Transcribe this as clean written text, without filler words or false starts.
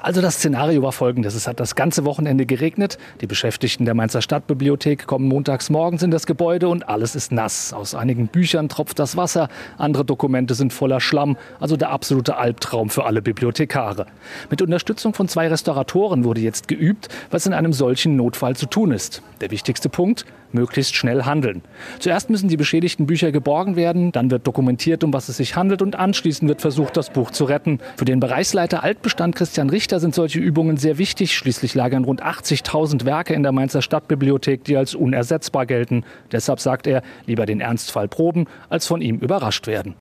Also das Szenario war folgendes. Es hat das ganze Wochenende geregnet. Die Beschäftigten der Mainzer Stadtbibliothek kommen montags morgens in das Gebäude und alles ist nass. Aus einigen Büchern tropft das Wasser, andere Dokumente sind voller Schlamm. Also der absolute Albtraum für alle Bibliothekare. Mit Unterstützung von 2 Restauratoren wurde jetzt geübt, was in einem solchen Notfall zu tun ist. Der wichtigste Punkt: möglichst schnell handeln. Zuerst müssen die beschädigten Bücher geborgen werden, dann wird dokumentiert, um was es sich handelt und anschließend wird versucht, das Buch zu retten. Für den Bereichsleiter Altbestand Christian Richter sind solche Übungen sehr wichtig. Schließlich lagern rund 80.000 Werke in der Mainzer Stadtbibliothek, die als unersetzbar gelten. Deshalb sagt er, lieber den Ernstfall proben, als von ihm überrascht werden.